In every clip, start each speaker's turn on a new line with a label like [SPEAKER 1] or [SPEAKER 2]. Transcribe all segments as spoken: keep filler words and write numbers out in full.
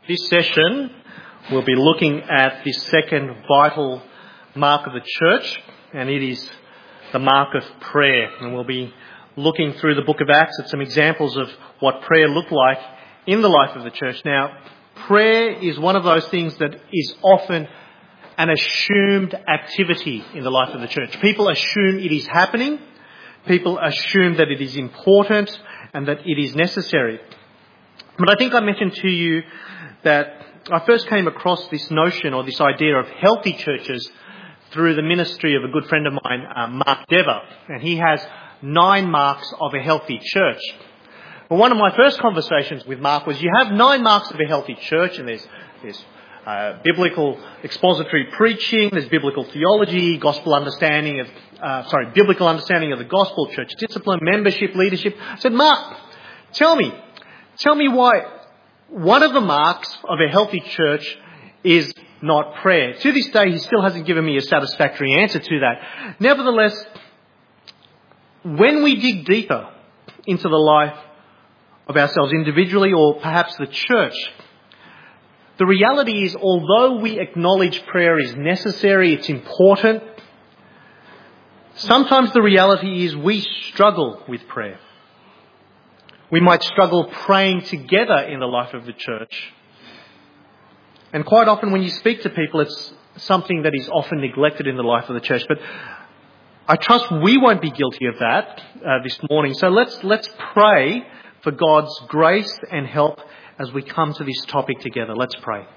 [SPEAKER 1] This session, we'll be looking at the second vital mark of the church, and it is the mark of prayer. And we'll be looking through the book of Acts at some examples of what prayer looked like in the life of the church. Now, prayer is one of those things that is often an assumed activity in the life of the church. People assume it is happening. People assume that it is important and that it is necessary. But I think I mentioned to you that I first came across this notion or this idea of healthy churches through the ministry of a good friend of mine, uh, Mark Dever. And he has nine marks of a healthy church. Well, one of my first conversations with Mark was, you have nine marks of a healthy church, and there's, there's uh, biblical expository preaching, there's biblical theology, gospel understanding of, uh, sorry, biblical understanding of the gospel, church discipline, membership, leadership. I said, Mark, tell me, tell me why one of the marks of a healthy church is not prayer. To this day, he still hasn't given me a satisfactory answer to that. Nevertheless, when we dig deeper into the life of ourselves individually or perhaps the church, the reality is, although we acknowledge prayer is necessary, it's important, sometimes the reality is we struggle with prayer. We might struggle praying together in the life of the church. And quite often when you speak to people, it's something that is often neglected in the life of the church. But I trust we won't be guilty of that uh, this morning. So let's let's pray for God's grace and help as we come to this topic together. Let's pray.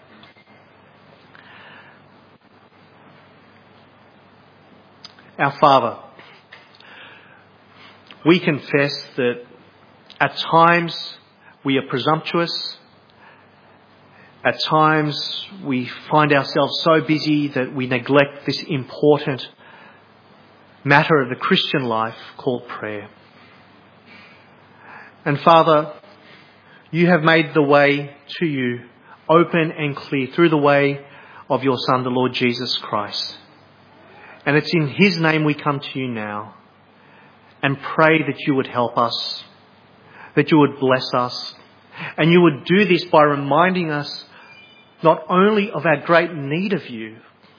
[SPEAKER 1] Our Father, we confess that at times we are presumptuous. At times we find ourselves so busy that we neglect this important matter of the Christian life called prayer. And Father, you have made the way to you open and clear through the way of your Son, the Lord Jesus Christ. And it's in his name we come to you now and pray that you would help us, that you would bless us, and you would do this by reminding us not only of our great need of you,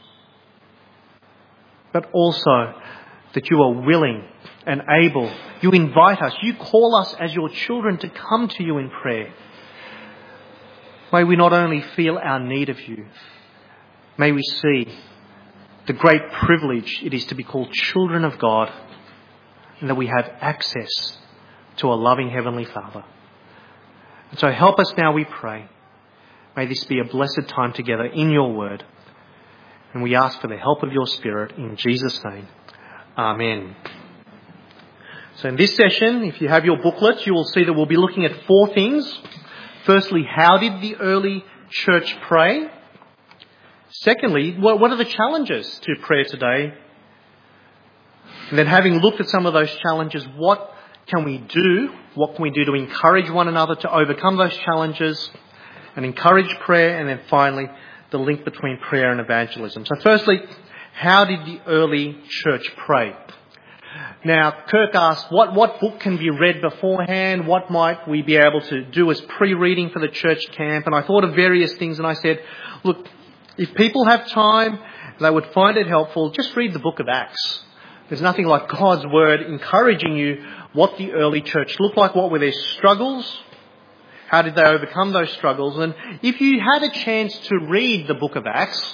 [SPEAKER 1] but also that you are willing and able. You invite us, you call us as your children to come to you in prayer. May we not only feel our need of you, may we see the great privilege it is to be called children of God, and that we have access to a loving Heavenly Father. And so help us now, we pray. May this be a blessed time together in your word. And we ask for the help of your Spirit in Jesus' name. Amen. So in this session, if you have your booklets, you will see that we'll be looking at four things. Firstly, how did the early church pray? Secondly, what are the challenges to prayer today? And then, having looked at some of those challenges, what can we do? What can we do to encourage one another to overcome those challenges and encourage prayer? And then finally, the link between prayer and evangelism. So firstly, how did the early church pray? Now, Kirk asked, what, what book can be read beforehand? What might we be able to do as pre-reading for the church camp? And I thought of various things, and I said, look, if people have time, they would find it helpful, just read the book of Acts. There's nothing like God's word encouraging you what the early church looked like, what were their struggles, how did they overcome those struggles. And if you had a chance to read the book of Acts,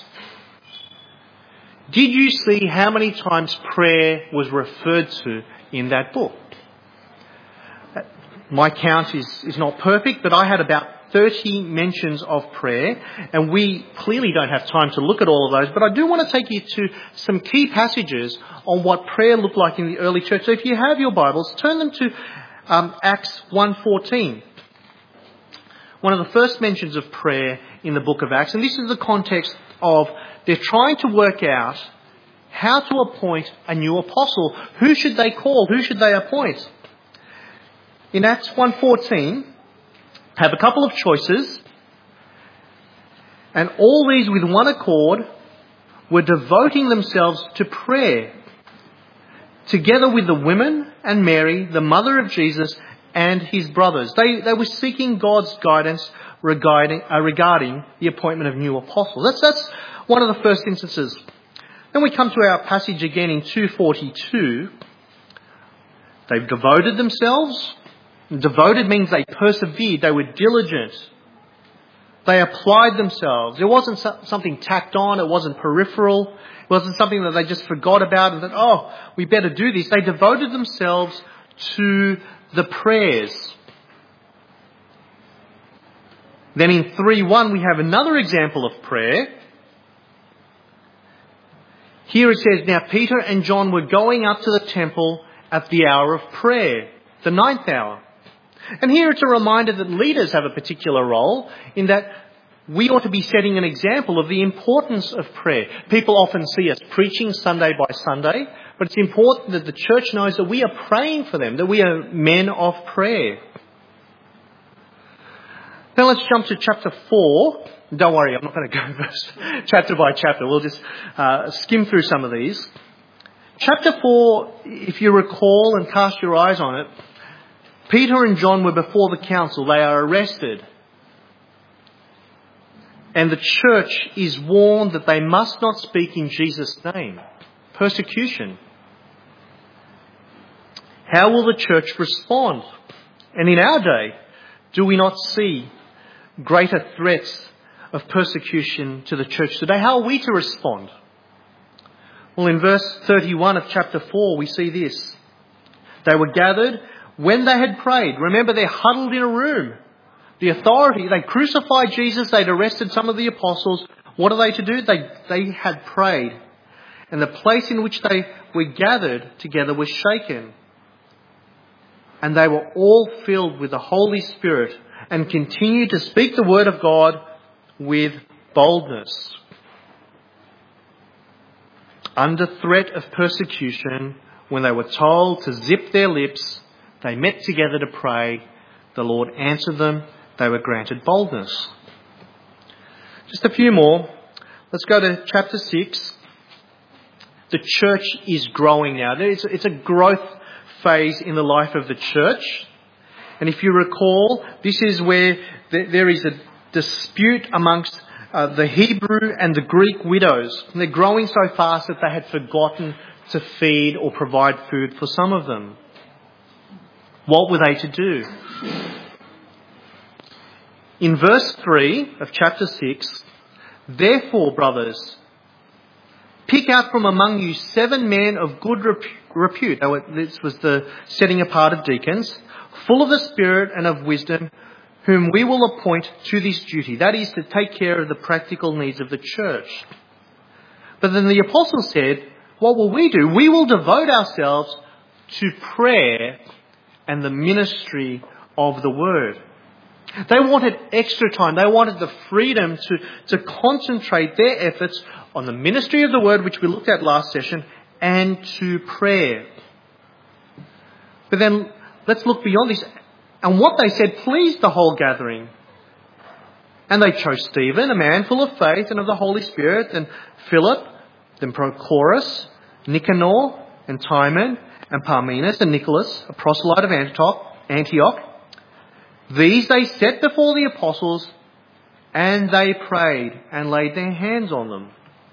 [SPEAKER 1] did you see how many times prayer was referred to in that book? My count is, is not perfect, but I had about thirty mentions of prayer, and we clearly don't have time to look at all of those, but I do want to take you to some key passages on what prayer looked like in the early church. So if you have your Bibles, turn them to um, Acts one fourteen. One of the first mentions of prayer in the book of Acts, and this is the context of they're trying to work out how to appoint a new apostle. Who should they call? Who should they appoint? In Acts one fourteen, have a couple of choices, and all these with one accord were devoting themselves to prayer, together with the women and Mary, the mother of Jesus, and his brothers. They, they were seeking God's guidance regarding, uh, regarding the appointment of new apostles. That's, that's one of the first instances. Then we come to our passage again in two forty-two. They've devoted themselves. Devoted means they persevered. They were diligent. They applied themselves. It wasn't something tacked on. It wasn't peripheral. It wasn't something that they just forgot about and said, oh, we better do this. They devoted themselves to the prayers. Then in three one we have another example of prayer. Here it says, now Peter and John were going up to the temple at the hour of prayer, the ninth hour. And here it's a reminder that leaders have a particular role in that we ought to be setting an example of the importance of prayer. People often see us preaching Sunday by Sunday, but it's important that the church knows that we are praying for them, that we are men of prayer. Now let's jump to chapter four. Don't worry, I'm not going to go verse, chapter by chapter. We'll just uh, skim through some of these. Chapter four, if you recall and cast your eyes on it, Peter and John were before the council. They are arrested. And the church is warned that they must not speak in Jesus' name. Persecution. How will the church respond? And in our day, do we not see greater threats of persecution to the church today? How are we to respond? Well, in verse thirty-one of chapter four, we see this. They were gathered when they had prayed. Remember, they're huddled in a room. The authority, they crucified Jesus, they'd arrested some of the apostles. What are they to do? They, they had prayed. And the place in which they were gathered together was shaken. And they were all filled with the Holy Spirit and continued to speak the word of God with boldness. Under threat of persecution, when they were told to zip their lips, they met together to pray. The Lord answered them. They were granted boldness. Just a few more. Let's go to chapter six. The church is growing now. It's, it's a growth phase in the life of the church. And if you recall, this is where there is a dispute amongst uh, the Hebrew and the Greek widows. And they're growing so fast that they had forgotten to feed or provide food for some of them. What were they to do? In verse three of chapter six, therefore, brothers, pick out from among you seven men of good repute. This was the setting apart of deacons, full of the Spirit and of wisdom, whom we will appoint to this duty. That is, to take care of the practical needs of the church. But then the apostle said, what will we do? We will devote ourselves to prayer and the ministry of the word. They wanted extra time. They wanted the freedom to, to concentrate their efforts on the ministry of the word, which we looked at last session, and to prayer. But then let's look beyond this. And what they said pleased the whole gathering. And they chose Stephen, a man full of faith and of the Holy Spirit, and Philip, then Prochorus, Nicanor, and Timon, and Parmenas, and Nicholas, a proselyte of Antioch. These they set before the apostles, and they prayed and laid their hands on them.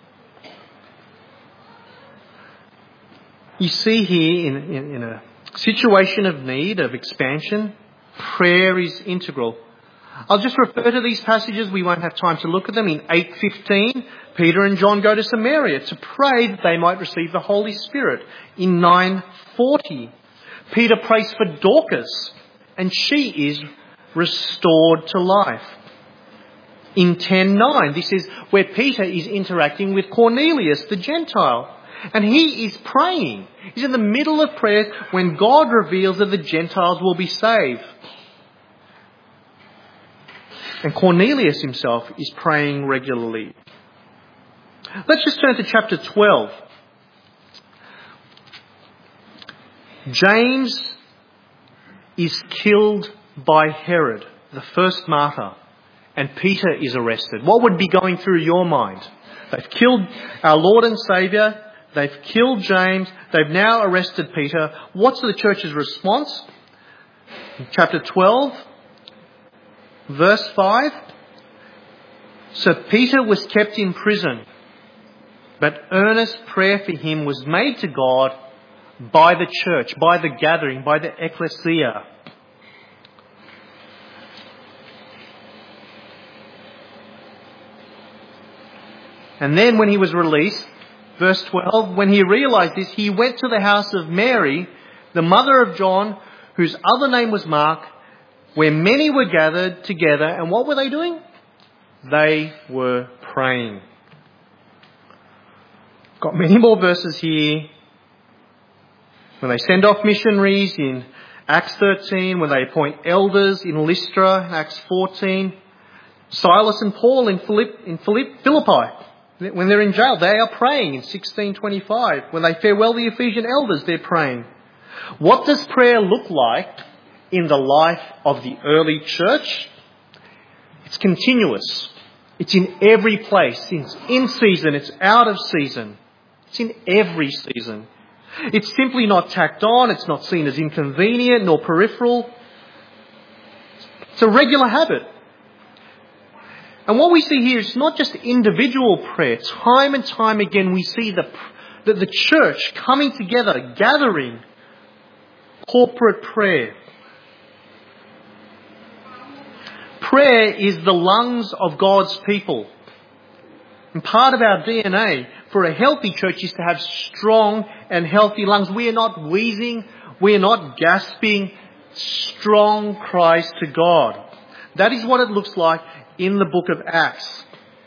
[SPEAKER 1] You see here, in, in, in a situation of need, of expansion, prayer is integral. I'll just refer to these passages. We won't have time to look at them. In eight fifteen, Peter and John go to Samaria to pray that they might receive the Holy Spirit. In nine forty, Peter prays for Dorcas, and she is restored to life. In ten nine, this is where Peter is interacting with Cornelius, the Gentile. And he is praying. He's in the middle of prayer when God reveals that the Gentiles will be saved. And Cornelius himself is praying regularly. Let's just turn to chapter twelve. James is killed by Herod, the first martyr, and Peter is arrested. What would be going through your mind? They've killed our Lord and Saviour. They've killed James. They've now arrested Peter. What's the church's response? In chapter twelve, Verse five. So Peter was kept in prison, but earnest prayer for him was made to God by the church, by the gathering, by the ecclesia. And then when he was released, verse twelve, when he realised this, he went to the house of Mary, the mother of John, whose other name was Mark, where many were gathered together. And what were they doing? They were praying. Got many more verses here. When they send off missionaries in Acts thirteen, when they appoint elders in Lystra, Acts fourteen, Silas and Paul in, Philipp, in Philipp, Philippi, when they're in jail, they are praying in sixteen twenty-five. When they farewell the Ephesian elders, they're praying. What does prayer look like in the life of the early church? It's continuous. It's in every place. It's in season. It's out of season. It's in every season. It's simply not tacked on. It's not seen as inconvenient nor peripheral. It's a regular habit. And what we see here is not just individual prayer. Time and time again we see the, the, the church coming together, gathering, corporate prayer. Prayer is the lungs of God's people. And part of our D N A for a healthy church is to have strong and healthy lungs. We are not wheezing. We are not gasping. Strong cries to God. That is what it looks like in the book of Acts.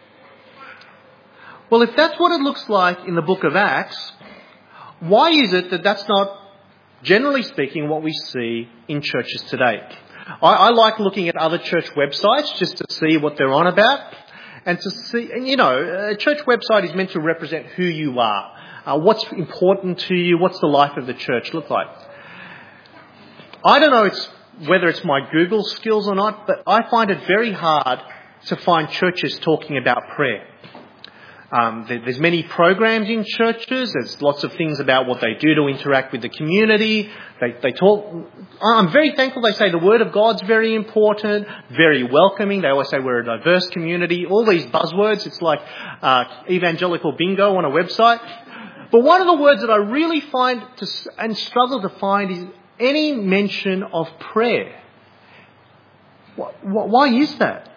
[SPEAKER 1] Well, if that's what it looks like in the book of Acts, why is it that that's not, generally speaking, what we see in churches today? I, I like looking at other church websites just to see what they're on about. And to see, and you know, a church website is meant to represent who you are. Uh, what's important to you? What's the life of the church look like? I don't know it's, whether it's my Google skills or not, but I find it very hard to find churches talking about prayer. Um, there, there's many programs in churches. There's lots of things about what they do to interact with the community. They, they talk. I'm very thankful they say the Word of God's very important, very welcoming. They always say we're a diverse community. All these buzzwords. It's like uh, evangelical bingo on a website. But one of the words that I really find to, and struggle to find is any mention of prayer. Why is that?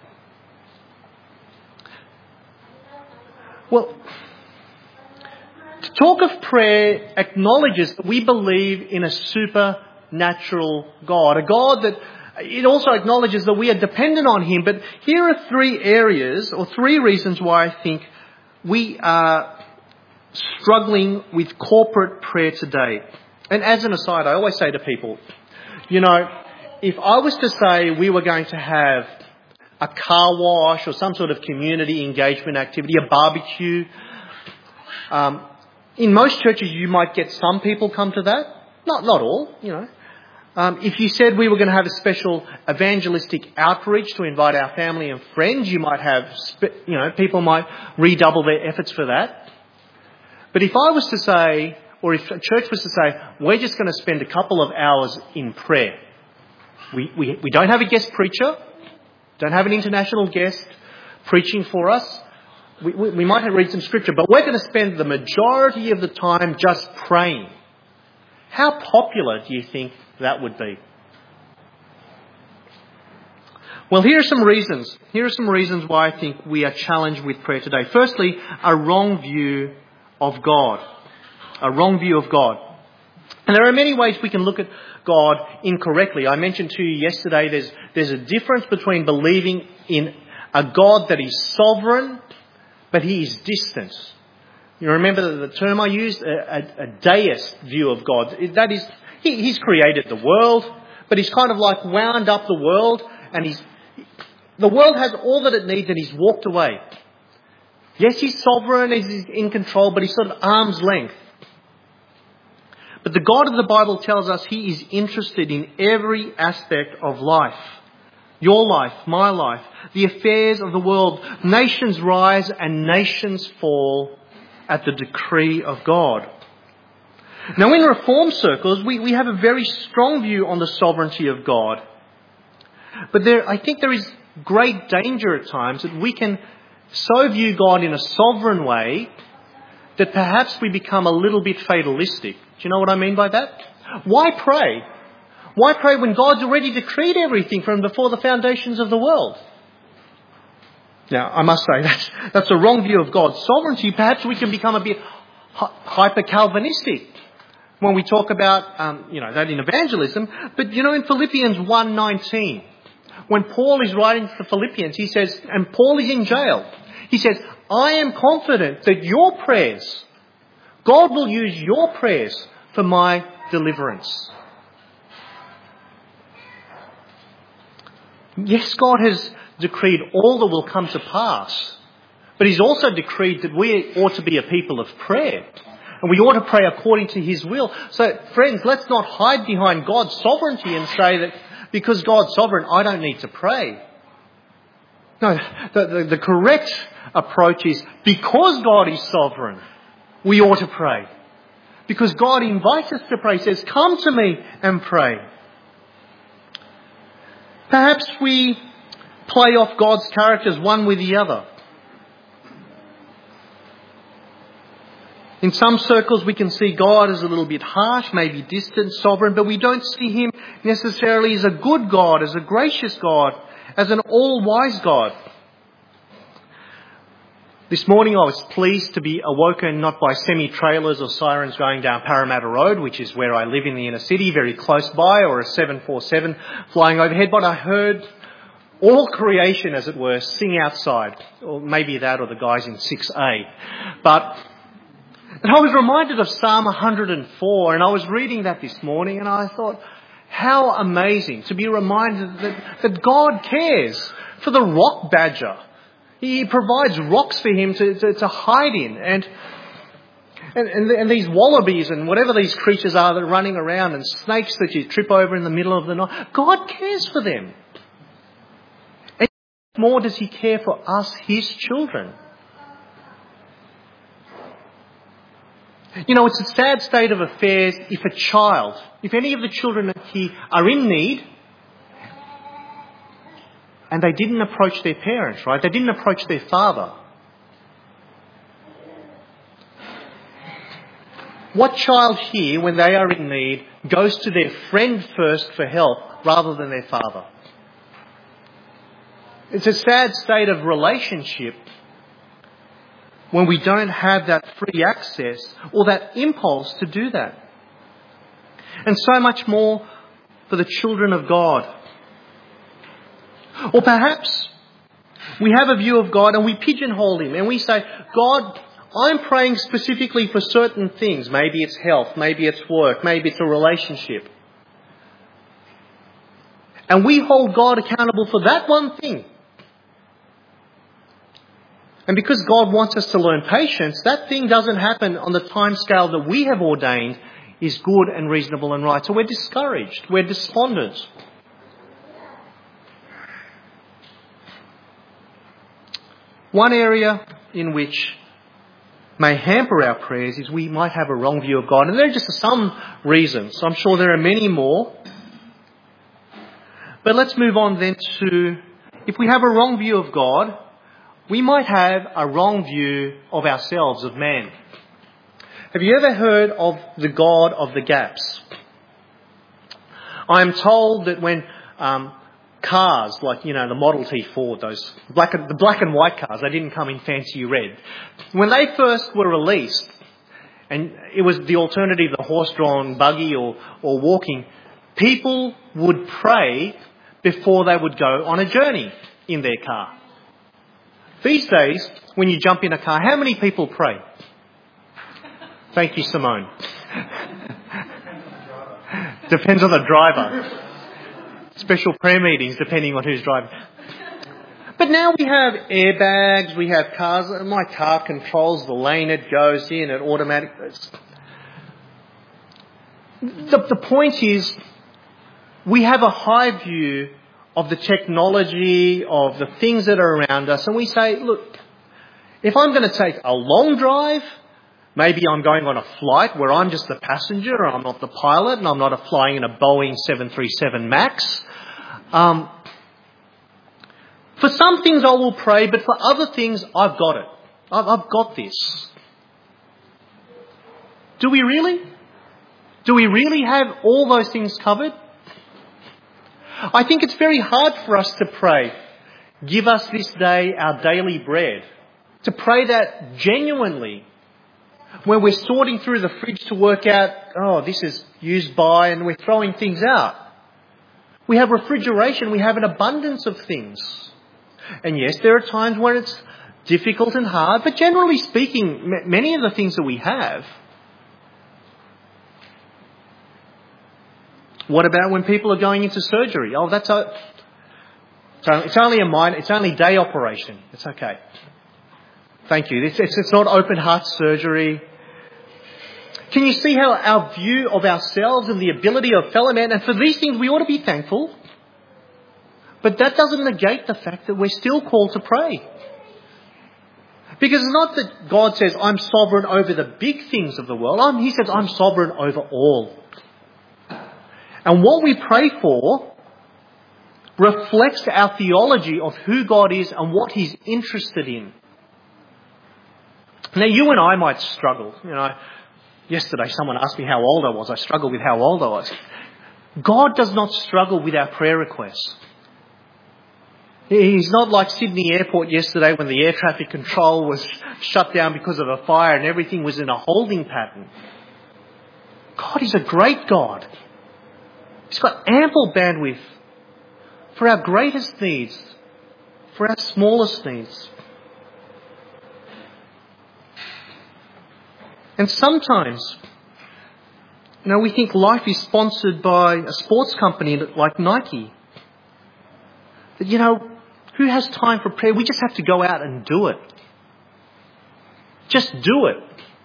[SPEAKER 1] Well, to talk of prayer acknowledges that we believe in a supernatural God, a God that it also acknowledges that we are dependent on Him. But here are three areas or three reasons why I think we are struggling with corporate prayer today. And as an aside, I always say to people, you know, if I was to say we were going to have a car wash or some sort of community engagement activity, a barbecue, um, in most churches you might get some people come to that. Not not all, you know. Um, if you said we were going to have a special evangelistic outreach to invite our family and friends, you might have, you know, people might redouble their efforts for that. But if I was to say, or if a church was to say, we're just going to spend a couple of hours in prayer. We, we, we don't have a guest preacher, don't have an international guest preaching for us. We, we, we might have read some scripture, but we're going to spend the majority of the time just praying. How popular do you think that would be? Well, here are some reasons. Here are some reasons why I think we are challenged with prayer today. Firstly, a wrong view of God. A wrong view of God. And there are many ways we can look at God incorrectly. I mentioned to you yesterday there's, there's a difference between believing in a God that is sovereign, but He is distant. You remember the term I used? A, a, a deist view of God. That is, he, He's created the world, but He's kind of like wound up the world, and He's the world has all that it needs, and He's walked away. Yes, He's sovereign, He's in control, but He's sort of arm's length. But the God of the Bible tells us He is interested in every aspect of life. Your life, my life, the affairs of the world. Nations rise and nations fall at the decree of God. Now in Reform circles, we, we have a very strong view on the sovereignty of God. But there, I think there is great danger at times that we can so view God in a sovereign way that perhaps we become a little bit fatalistic. Do you know what I mean by that? Why pray? Why pray when God's already decreed everything from before the foundations of the world? Now, I must say that's, that's a wrong view of God's sovereignty. Perhaps we can become a bit hyper-Calvinistic when we talk about, um, you know, that in evangelism. But, you know, in Philippians one nineteen, when Paul is writing to the Philippians, he says, and Paul is in jail, he says, I am confident that your prayers, God will use your prayers for my deliverance. Yes, God has decreed all that will come to pass, but He's also decreed that we ought to be a people of prayer, and we ought to pray according to His will. So, friends, let's not hide behind God's sovereignty and say that because God's sovereign, I don't need to pray. No, the, the, the correct approach is because God is sovereign, we ought to pray. Because God invites us to pray, He says, come to me and pray. Perhaps we play off God's characters one with the other. In some circles we can see God as a little bit harsh, maybe distant, sovereign, but we don't see Him necessarily as a good God, as a gracious God, as an all-wise God. This morning I was pleased to be awoken not by semi-trailers or sirens going down Parramatta Road, which is where I live in the inner city, very close by, or a seven forty-seven flying overhead, but I heard all creation, as it were, sing outside. Or maybe that or the guys in six A. But and I was reminded of Psalm one hundred four, and I was reading that this morning, and I thought, how amazing to be reminded that, that God cares for the rock badger. He provides rocks for him to, to, to hide in. And, and, and, and these wallabies and whatever these creatures are that are running around, and snakes that you trip over in the middle of the night, God cares for them. And more does He care for us, His children. You know, it's a sad state of affairs if a child, if any of the children here are in need, and they didn't approach their parents, right? They didn't approach their father. What child here, when they are in need, goes to their friend first for help rather than their father? It's a sad state of relationship when we don't have that free access or that impulse to do that. And so much more for the children of God. Or perhaps we have a view of God and we pigeonhole Him and we say, God, I'm praying specifically for certain things. Maybe it's health, maybe it's work, maybe it's a relationship. And we hold God accountable for that one thing. And because God wants us to learn patience, that thing doesn't happen on the time scale that we have ordained is good and reasonable and right. So we're discouraged. We're despondent. One area in which may hamper our prayers is we might have a wrong view of God. And there are just some reasons. I'm sure there are many more. But let's move on then to, if we have a wrong view of God, we might have a wrong view of ourselves, of man. Have you ever heard of the God of the gaps? I am told that when um, cars, like, you know, the Model T Ford, those black and, the black and white cars, they didn't come in fancy red. When they first were released, and it was the alternative, the horse-drawn buggy or, or walking, people would pray before they would go on a journey in their car. These days, when you jump in a car, how many people pray? Thank you, Simone. Depends on the driver. Special prayer meetings depending on who's driving. But now we have airbags, we have cars. My car controls the lane it goes in, it automatically. The, the point is, we have a high view of the technology, of the things that are around us, and we say, look, if I'm going to take a long drive, maybe I'm going on a flight where I'm just the passenger and I'm not the pilot and I'm not flying in a Boeing seven thirty-seven MAX. Um, For some things I will pray, but for other things I've got it. I've, I've got this. Do we really? Do we really have all those things covered? I think it's very hard for us to pray, give us this day our daily bread. To pray that genuinely, when we're sorting through the fridge to work out, oh, this is used by, and we're throwing things out. We have refrigeration, we have an abundance of things. And yes, there are times when it's difficult and hard, but generally speaking, m- many of the things that we have. What about when people are going into surgery? Oh, that's a, it's only a minor, it's only day operation. It's okay. Thank you. It's, it's, it's not open heart surgery. Can you see how our view of ourselves and the ability of fellow men, and for these things we ought to be thankful, but that doesn't negate the fact that we're still called to pray. Because it's not that God says, I'm sovereign over the big things of the world. I'm, he says, I'm sovereign over all. And what we pray for reflects our theology of who God is and what He's interested in. Now, you and I might struggle. You know, yesterday someone asked me how old I was. I struggled with how old I was. God does not struggle with our prayer requests. He's not like Sydney Airport yesterday when the air traffic control was shut down because of a fire and everything was in a holding pattern. God is a great God. He's got ample bandwidth for our greatest needs, for our smallest needs. And sometimes, you know, we think life is sponsored by a sports company like Nike. That, you know, who has time for prayer? We just have to go out and do it. Just do it.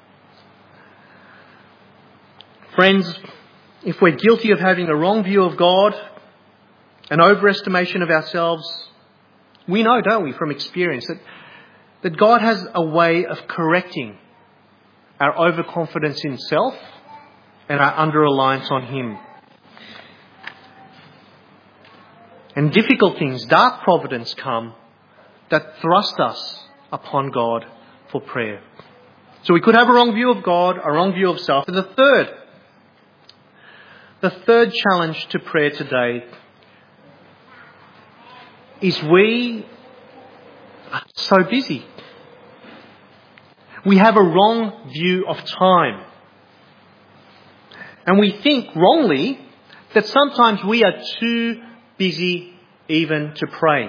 [SPEAKER 1] Friends, if we're guilty of having a wrong view of God, an overestimation of ourselves, we know, don't we, from experience, that, that God has a way of correcting our overconfidence in self and our under-reliance on Him. And difficult things, dark providence come that thrust us upon God for prayer. So we could have a wrong view of God, a wrong view of self. And the third, the third challenge to prayer today is we are so busy. We have a wrong view of time. And we think wrongly that sometimes we are too busy even to pray.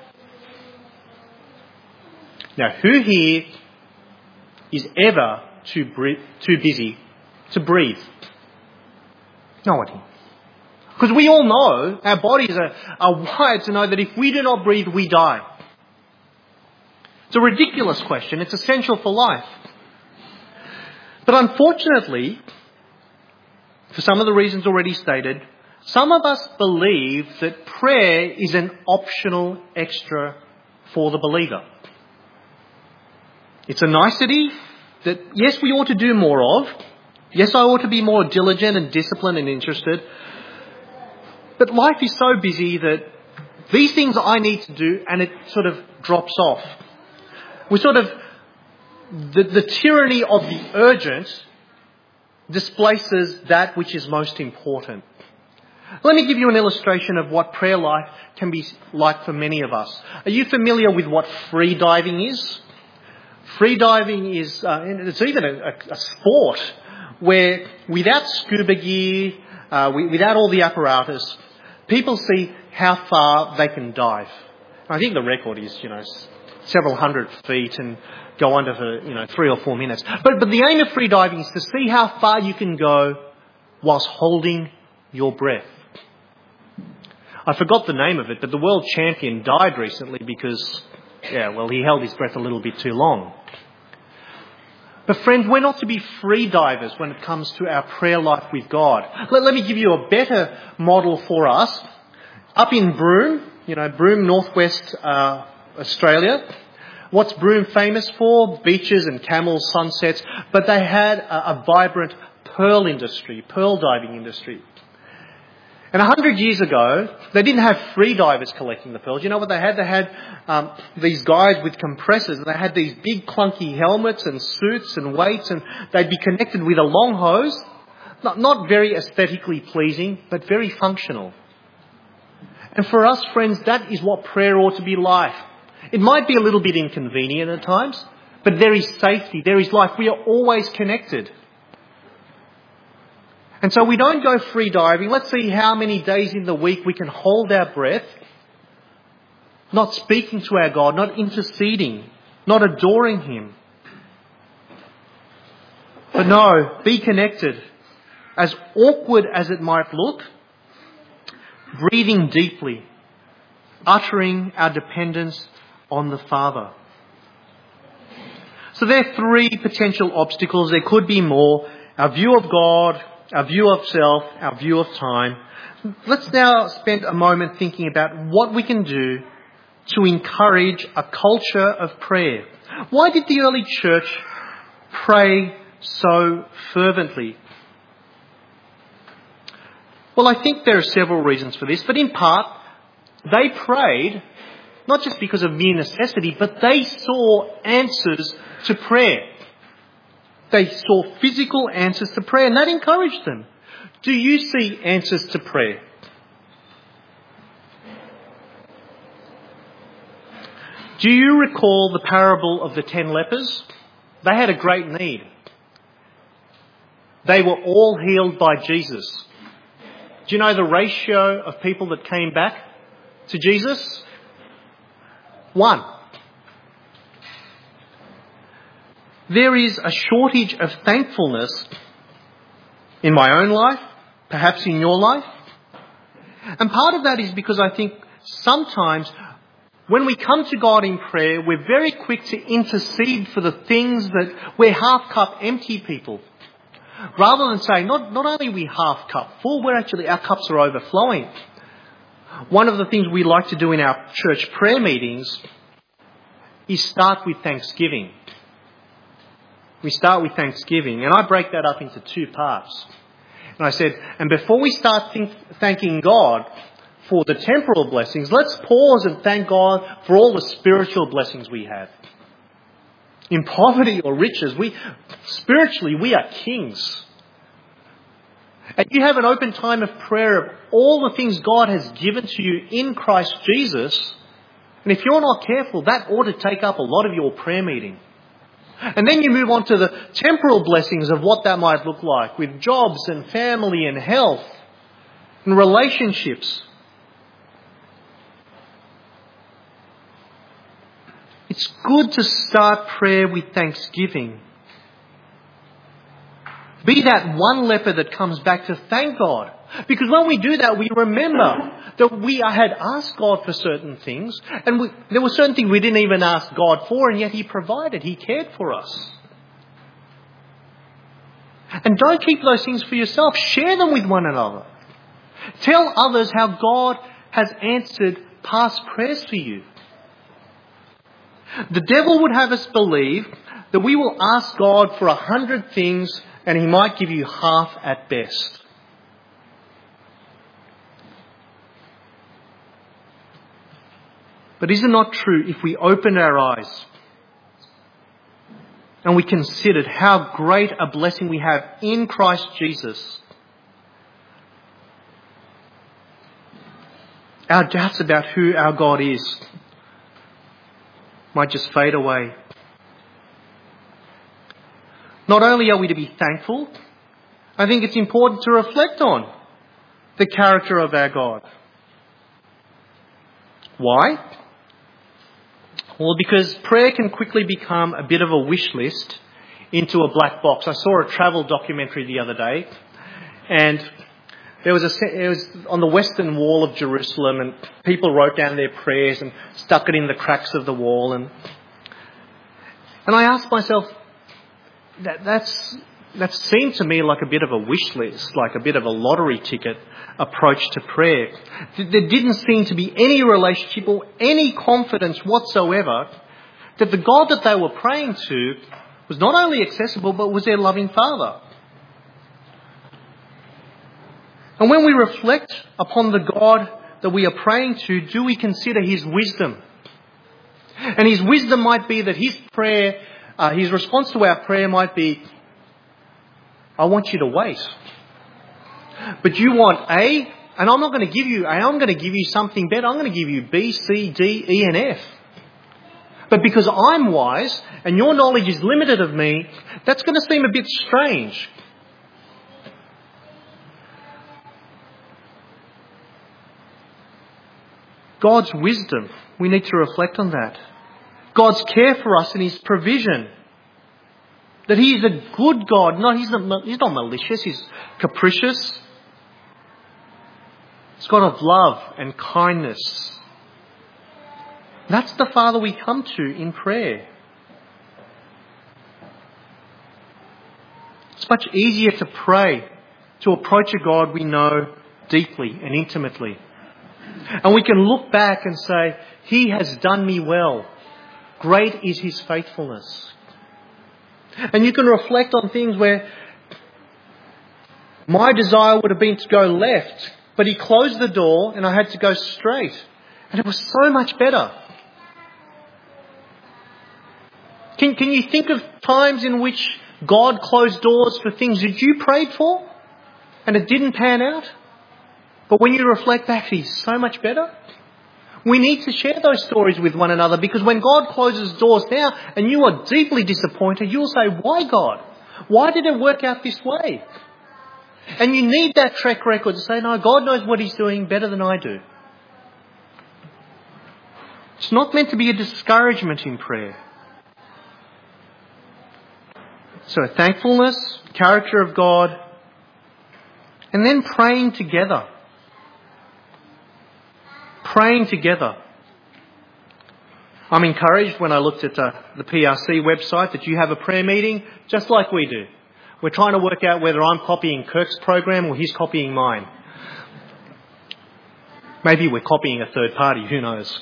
[SPEAKER 1] Now, who here is ever too bre- too busy to breathe? Nobody. Because we all know, our bodies are, are wired to know that if we do not breathe, we die. It's a ridiculous question. It's essential for life. But unfortunately, for some of the reasons already stated, some of us believe that prayer is an optional extra for the believer. It's a nicety that, yes, we ought to do more of. Yes, I ought to be more diligent and disciplined and interested. But life is so busy that these things I need to do, and it sort of drops off. We sort of, the, the tyranny of the urgent displaces that which is most important. Let me give you an illustration of what prayer life can be like for many of us. Are you familiar with what free diving is? Free diving is, uh, it's even a, a, a sport where without scuba gear, uh, without all the apparatus, people see how far they can dive. I think the record is, you know, several hundred feet and go under for, you know, three or four minutes. But, but the aim of free diving is to see how far you can go whilst holding your breath. I forgot the name of it, but the world champion died recently because, yeah, well, he held his breath a little bit too long. But friends, we're not to be free divers when it comes to our prayer life with God. Let, let me give you a better model for us. Up in Broome, you know, Broome, northwest uh, Australia. What's Broome famous for? Beaches and camels, sunsets. But they had a, a vibrant pearl industry, pearl diving industry. And a hundred years ago, they didn't have free divers collecting the pearls. You know what they had? They had um, these guys with compressors, and they had these big clunky helmets and suits and weights, and they'd be connected with a long hose. Not, not very aesthetically pleasing, but very functional. And for us, friends, that is what prayer ought to be like. It might be a little bit inconvenient at times, but there is safety, there is life. We are always connected. And so we don't go free diving. Let's see how many days in the week we can hold our breath, not speaking to our God, not interceding, not adoring Him. But no, be connected. As awkward as it might look, breathing deeply, uttering our dependence on the Father. So there are three potential obstacles. There could be more. Our view of God, our view of self, our view of time. Let's now spend a moment thinking about what we can do to encourage a culture of prayer. Why did the early church pray so fervently? Well, I think there are several reasons for this, but in part, they prayed not just because of mere necessity, but they saw answers to prayer. They saw physical answers to prayer, and that encouraged them. Do you see answers to prayer? Do you recall the parable of the ten lepers? They had a great need. They were all healed by Jesus. Do you know the ratio of people that came back to Jesus? One. There is a shortage of thankfulness in my own life, perhaps in your life. And part of that is because I think sometimes when we come to God in prayer, we're very quick to intercede for the things that we're half cup empty people. Rather than saying, not, not only are we half cup full, we're actually, our cups are overflowing. One of the things we like to do in our church prayer meetings is start with thanksgiving. We start with thanksgiving, and I break that up into two parts. And I said, and before we start think, thanking God for the temporal blessings, let's pause and thank God for all the spiritual blessings we have. In poverty or riches, we spiritually we are kings. And you have an open time of prayer of all the things God has given to you in Christ Jesus. And if you're not careful, that ought to take up a lot of your prayer meeting. And then you move on to the temporal blessings of what that might look like with jobs and family and health and relationships. It's good to start prayer with thanksgiving. Be that one leper that comes back to thank God. Because when we do that, we remember that we had asked God for certain things, and we, there were certain things we didn't even ask God for, and yet He provided, He cared for us. And don't keep those things for yourself. Share them with one another. Tell others how God has answered past prayers for you. The devil would have us believe that we will ask God for a hundred things and He might give you half at best. But is it not true if we open our eyes and we considered how great a blessing we have in Christ Jesus, our doubts about who our God is might just fade away. Not only are we to be thankful, I think it's important to reflect on the character of our God. Why? Well, because prayer can quickly become a bit of a wish list into a black box. I saw a travel documentary the other day, and there was a it was on the western wall of Jerusalem, and people wrote down their prayers and stuck it in the cracks of the wall. And and I asked myself, that that's that seemed to me like a bit of a wish list, like a bit of a lottery ticket approach to prayer. There didn't seem to be any relationship or any confidence whatsoever that the God that they were praying to was not only accessible, but was their loving Father. And when we reflect upon the God that we are praying to, do we consider his wisdom? And his wisdom might be that his prayer, uh, his response to our prayer might be, I want you to wait. But you want A, and I'm not going to give you A, I'm going to give you something better. I'm going to give you B, C, D, E and F. But because I'm wise and your knowledge is limited of me, that's going to seem a bit strange. God's wisdom, we need to reflect on that. God's care for us and his provision. That he is a good God. No, he's not, he's not malicious, he's capricious. He's God of love and kindness. That's the Father we come to in prayer. It's much easier to pray, to approach a God we know deeply and intimately. And we can look back and say, he has done me well. Great is his faithfulness. And you can reflect on things where my desire would have been to go left, but he closed the door and I had to go straight. And it was so much better. Can, can you think of times in which God closed doors for things that you prayed for and it didn't pan out? But when you reflect back, he's so much better. We need to share those stories with one another, because when God closes doors now and you are deeply disappointed, you'll say, why God? Why did it work out this way? And you need that track record to say, no, God knows what he's doing better than I do. It's not meant to be a discouragement in prayer. So thankfulness, character of God, and then praying together. Praying together. I'm encouraged when I looked at uh, the P R C website that you have a prayer meeting just like we do. We're trying to work out whether I'm copying Kirk's program or he's copying mine. Maybe we're copying a third party, who knows.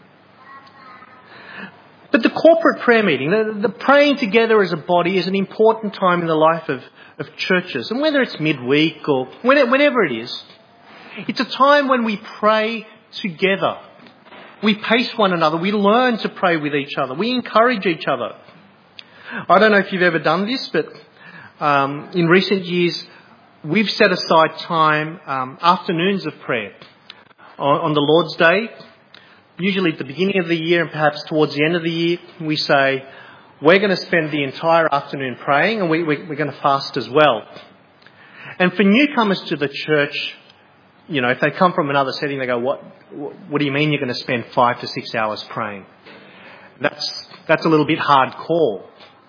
[SPEAKER 1] But the corporate prayer meeting, the, the praying together as a body, is an important time in the life of, of churches. And whether it's midweek or whenever it is, it's a time when we pray together. We pace one another. We learn to pray with each other. We encourage each other. I don't know if you've ever done this, but um, in recent years, we've set aside time, um, afternoons of prayer on, on the Lord's Day. Usually at the beginning of the year and perhaps towards the end of the year, we say, we're going to spend the entire afternoon praying, and we, we, we're going to fast as well. And for newcomers to the church, you know, if they come from another setting, they go, what, what do you mean you're going to spend five to six hours praying? That's, that's a little bit hardcore.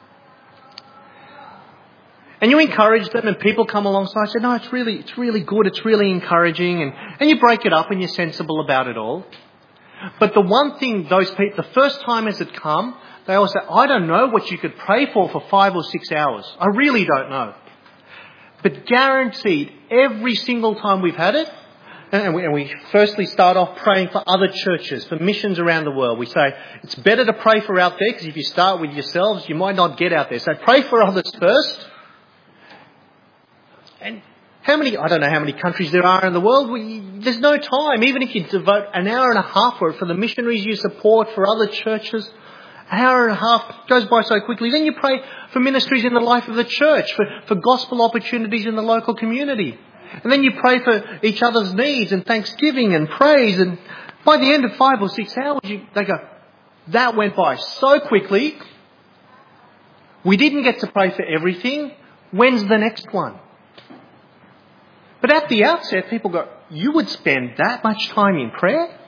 [SPEAKER 1] And you encourage them, and people come alongside and say, no, it's really, it's really good. It's really encouraging. And, and you break it up and you're sensible about it all. But the one thing those people, the first timers that come, they all say, I don't know what you could pray for for five or six hours. I really don't know. But guaranteed, every single time we've had it, and we, and we firstly start off praying for other churches, for missions around the world. We say, it's better to pray for out there, because if you start with yourselves, you might not get out there. So pray for others first. And how many, I don't know how many countries there are in the world. We, there's no time. Even if you devote an hour and a half for it, for the missionaries you support, for other churches, an hour and a half goes by so quickly. Then you pray for ministries in the life of the church, for, for gospel opportunities in the local community. And then you pray for each other's needs and thanksgiving and praise. And by the end of five or six hours, you, they go, that went by so quickly. We didn't get to pray for everything. When's the next one? But at the outset, people go, you would spend that much time in prayer?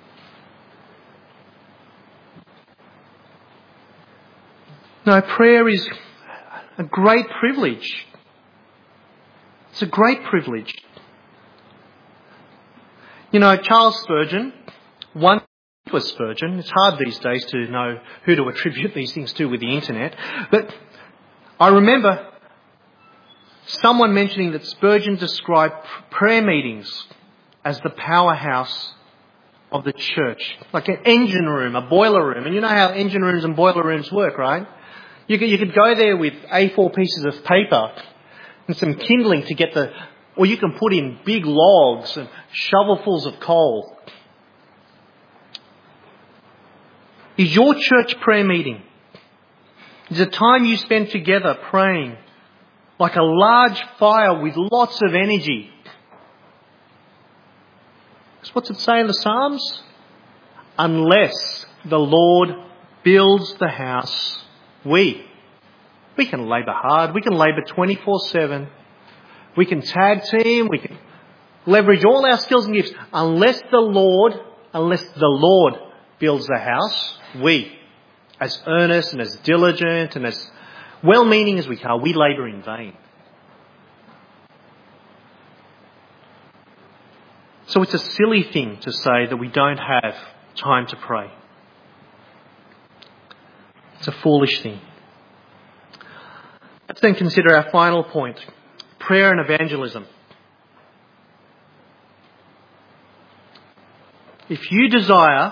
[SPEAKER 1] No, prayer is a great privilege. It's a great privilege. You know, Charles Spurgeon, one was Spurgeon. It's hard these days to know who to attribute these things to with the internet. But I remember someone mentioning that Spurgeon described prayer meetings as the powerhouse of the church. Like an engine room, a boiler room. And you know how engine rooms and boiler rooms work, right? You could, you could go there with A four pieces of paper and some kindling to get the Or you can put in big logs and shovelfuls of coal. Is your church prayer meeting? Is it time you spend together praying like a large fire with lots of energy? What's it say in the Psalms? Unless the Lord builds the house, we. We can labour hard. We can labour twenty-four seven. We can tag team. We can leverage all our skills and gifts. Unless the Lord, unless the Lord builds the house, we, as earnest and as diligent and as well-meaning as we are, we labour in vain. So it's a silly thing to say that we don't have time to pray. It's a foolish thing. Let's then consider our final point, prayer and evangelism. If you desire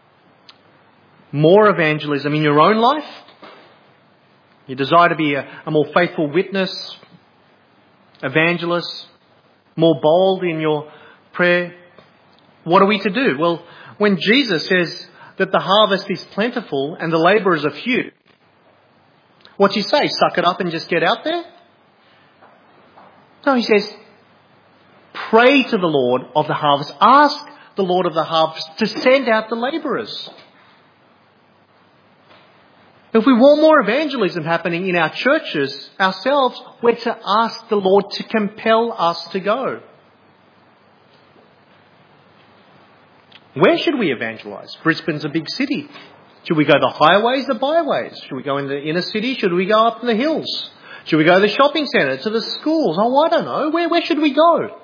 [SPEAKER 1] more evangelism in your own life, you desire to be a, a more faithful witness, evangelist, more bold in your prayer, what are we to do? Well, when Jesus says that the harvest is plentiful and the labourers are few, what's he say? Suck it up and just get out there? No, he says, pray to the Lord of the harvest. Ask the Lord of the harvest to send out the labourers. If we want more evangelism happening in our churches ourselves, we're to ask the Lord to compel us to go. Where should we evangelise? Brisbane's a big city. Should we go the highways, the byways? Should we go in the inner city? Should we go up in the hills? Should we go to the shopping centre, to the schools? Oh, I don't know. Where, where should we go?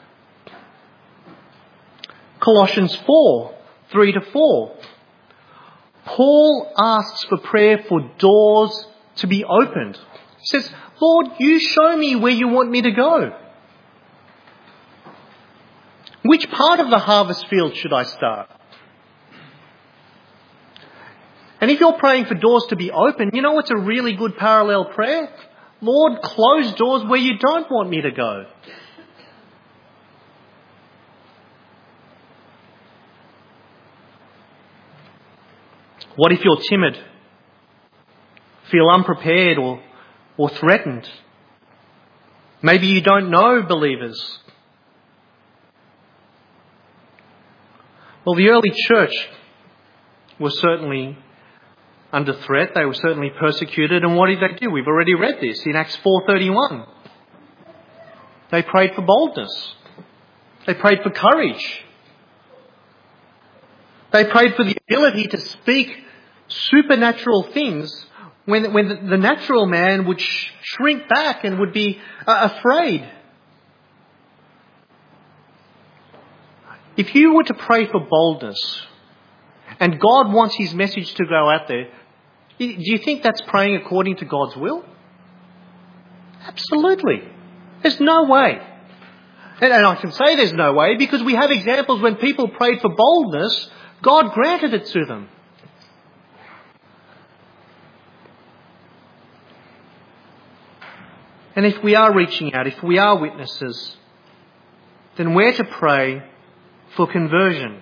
[SPEAKER 1] Colossians four, three to four. Paul asks for prayer for doors to be opened. He says, Lord, you show me where you want me to go. Which part of the harvest field should I start? And if you're praying for doors to be open, you know what's a really good parallel prayer? Lord, close doors where you don't want me to go. What if you're timid, feel unprepared or, or threatened? Maybe you don't know believers. Well, the early church was certainly under threat. They were certainly persecuted. And what did they do? We've already read this in Acts four thirty-one. They prayed for boldness. They prayed for courage. They prayed for the ability to speak supernatural things when, when the, the natural man would sh- shrink back and would be uh, afraid. If you were to pray for boldness and God wants his message to go out there, do you think that's praying according to God's will? Absolutely. There's no way. And, and I can say there's no way because we have examples when people prayed for boldness, God granted it to them. And if we are reaching out, if we are witnesses, then we're to pray for conversion.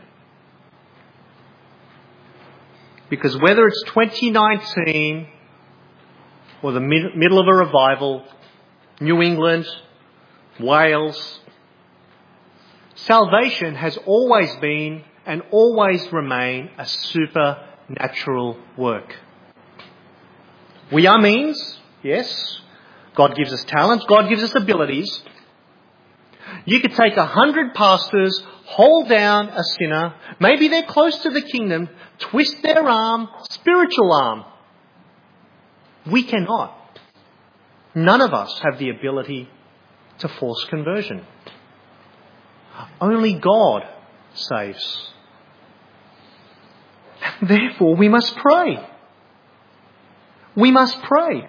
[SPEAKER 1] Because whether it's twenty nineteen or the mid- middle of a revival, New England, Wales, salvation has always been and always remain a supernatural work. We are means, yes. God gives us talents. God gives us abilities. You could take a hundred pastors, hold down a sinner, maybe they're close to the kingdom, twist their arm, spiritual arm. We cannot. None of us have the ability to force conversion. Only God saves. Therefore, we must pray. We must pray.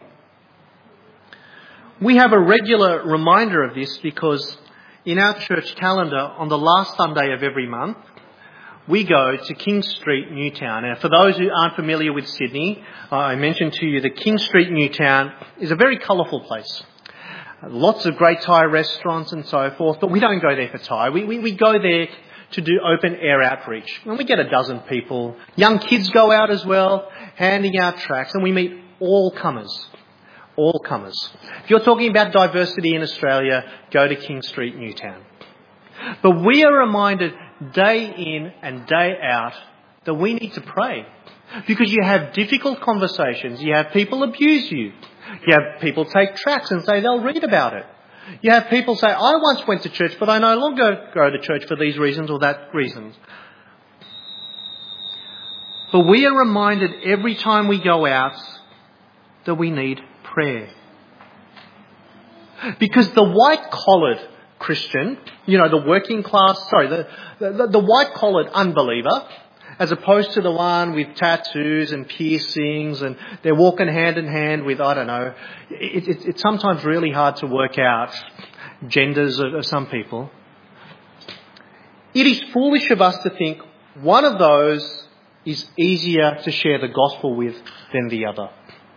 [SPEAKER 1] We have a regular reminder of this because in our church calendar, on the last Sunday of every month, we go to King Street, Newtown. Now, for those who aren't familiar with Sydney, I mentioned to you that King Street, Newtown is a very colourful place. lots of great Thai restaurants and so forth, but we don't go there for Thai. We, we, we go there to do open air outreach. And we get a dozen people. Young kids go out as well, handing out tracts, and we meet all comers. All comers. If you're talking about diversity in Australia, go to King Street, Newtown. But we are reminded day in and day out that we need to pray. Because you have difficult conversations. You have people abuse you. You have people take tracts and say they'll read about it. You have people say, I once went to church, but I no longer go to church for these reasons or that reasons. But we are reminded every time we go out that we need prayer. Because the white-collared Christian, you know, the working class, sorry, the, the, the white-collared unbeliever, as opposed to the one with tattoos and piercings and they're walking hand in hand with, I don't know, it, it, it's sometimes really hard to work out genders of, of some people. It is foolish of us to think one of those is easier to share the gospel with than the other.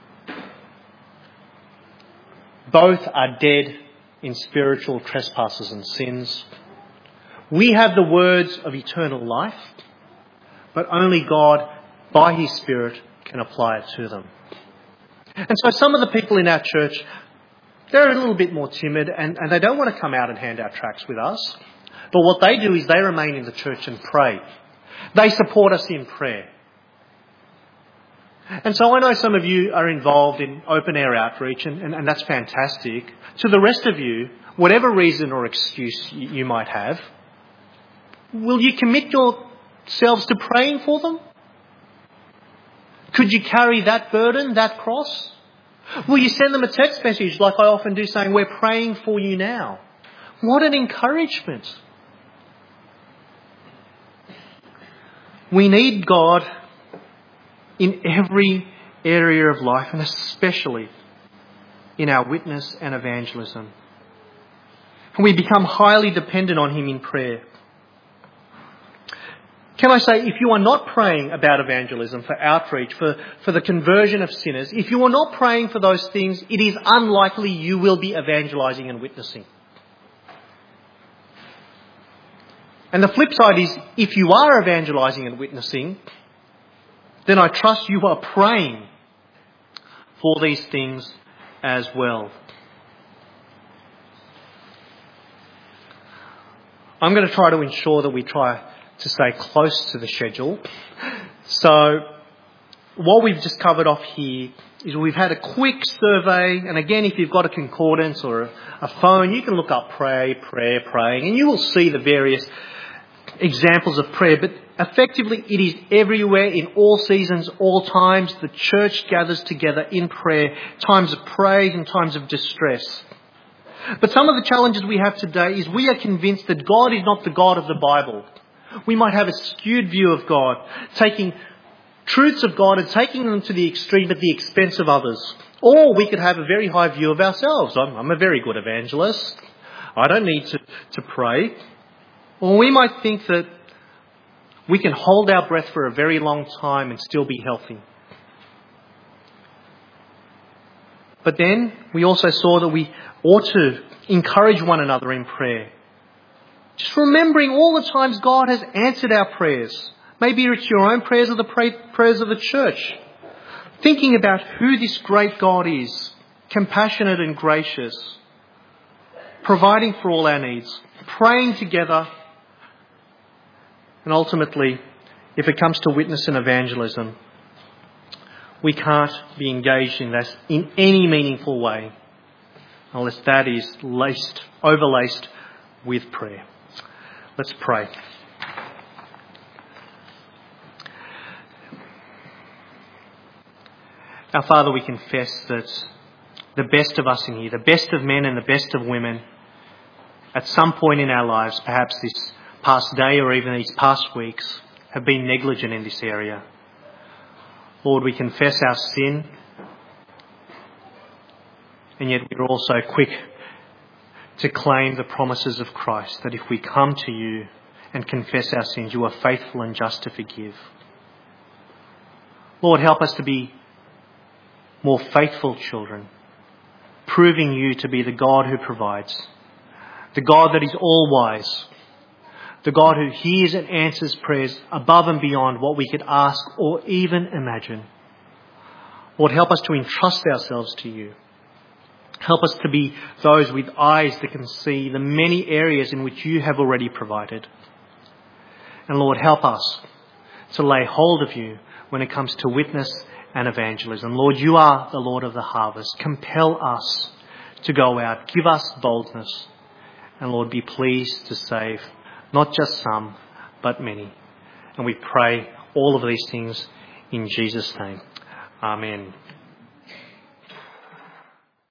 [SPEAKER 1] Both are dead in spiritual trespasses and sins. We have the words of eternal life, but only God, by His Spirit, can apply it to them. And so some of the people in our church, they're a little bit more timid and, and they don't want to come out and hand out tracts with us. But what they do is they remain in the church and pray. They support us in prayer. And so I know some of you are involved in open air outreach and, and, and that's fantastic. To the rest of you, whatever reason or excuse you, you might have, will you commit yourselves to praying for them? Could you carry that burden, that cross? Will you send them a text message like I often do saying, we're praying for you now? What an encouragement. We need God in every area of life, and especially in our witness and evangelism. And we become highly dependent on Him in prayer. Can I say, if you are not praying about evangelism, for outreach, for, for the conversion of sinners, if you are not praying for those things, it is unlikely you will be evangelising and witnessing. And the flip side is, if you are evangelising and witnessing, then I trust you are praying for these things as well. I'm going to try to ensure that we try to stay close to the schedule. So what we've just covered off here is we've had a quick survey, and again, if you've got a concordance or a, a phone, you can look up pray, prayer, praying, and you will see the various examples of prayer. But effectively, it is everywhere, in all seasons, all times. The church gathers together in prayer, times of praise and times of distress. But some of the challenges we have today is we are convinced that God is not the God of the Bible. We might have a skewed view of God, taking truths of God and taking them to the extreme at the expense of others. Or we could have a very high view of ourselves. I'm, I'm a very good evangelist. I don't need to, to pray. Or we might think that we can hold our breath for a very long time and still be healthy. But then we also saw that we ought to encourage one another in prayer. Just remembering all the times God has answered our prayers. Maybe it's your own prayers or the pray- prayers of the church. Thinking about who this great God is, compassionate and gracious, providing for all our needs, praying together, and ultimately, if it comes to witness and evangelism, we can't be engaged in that in any meaningful way unless that is laced, overlaced with prayer. Let's pray. Our Father, we confess that the best of us in here, the best of men and the best of women, at some point in our lives, perhaps this past day or even these past weeks, have been negligent in this area. Lord, we confess our sin, and yet we're also quick to claim the promises of Christ, that if we come to you and confess our sins, you are faithful and just to forgive. Lord, help us to be more faithful children, proving you to be the God who provides, the God that is all-wise, the God who hears and answers prayers above and beyond what we could ask or even imagine. Lord, help us to entrust ourselves to you. Help us to be those with eyes that can see the many areas in which you have already provided. And Lord, help us to lay hold of you when it comes to witness and evangelism. Lord, you are the Lord of the harvest. Compel us to go out. Give us boldness. And Lord, be pleased to save not just some, but many. And we pray all of these things in Jesus' name. Amen.